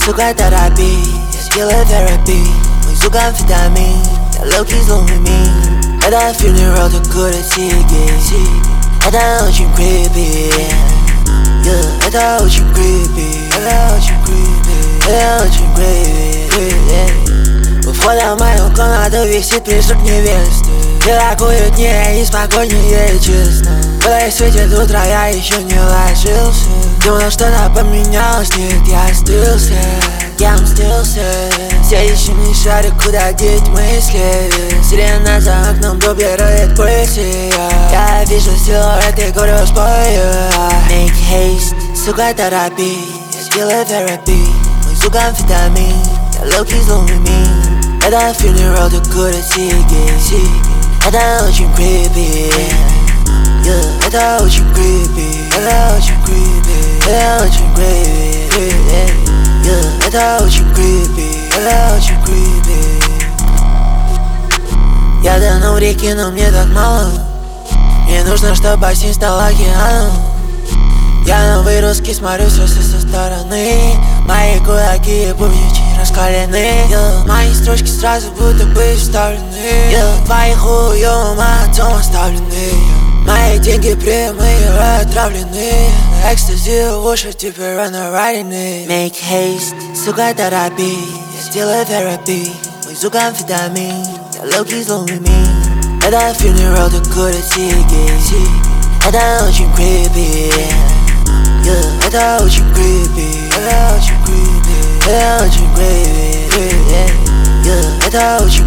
сука, торопи, я сделаю терапию. Мой звук амфетамин, я лоу-ки злой мир. Это funeral, ты курит сиги. Это очень creepy, yeah. Это очень creepy, это очень creepy, это очень creepy. У входа в мою комнату висит призрак невесты. Такую дней и спокойнее, честно. Когда светит утро, я еще не ложился. Думал, что-то поменялось, нет, я остылся. Я мстился. Все еще не шарю, куда деть мысли. Сирена за окном дублирует пульсы. Я вижу силуэт и говорю, спою. Make haste, сука, торопи, я сделаю терапию. Мой звук амфетамин, я лоу-ки злой мир. Это funeral, ты курит сиги. Это очень creepy, yeah. Это очень creepy, это очень creepy, это очень creepy, yeah. Это очень creepy, это очень creepy. Я давно в реке, но мне так мало. Мне нужно, чтобы бассейн стал океаном. Я на выгрузки смотрю со стороны. Мои кулаки и бубнички раскалены, yeah. Мои строчки сразу будто бы вставлены, yeah. Твои хуёвым отцом оставлены, yeah. Мои деньги прямые отравлены. Экстази в уши теперь рано ранены. Make haste, сука, торопи, я сделаю терапию. Мой звук амфетамин, я лоу-ки злой мир. Это funeral, ты курит сиги. Это очень creepy, yeah. Это очень creepy, это очень creepy, это очень creepy, yeah. Это очень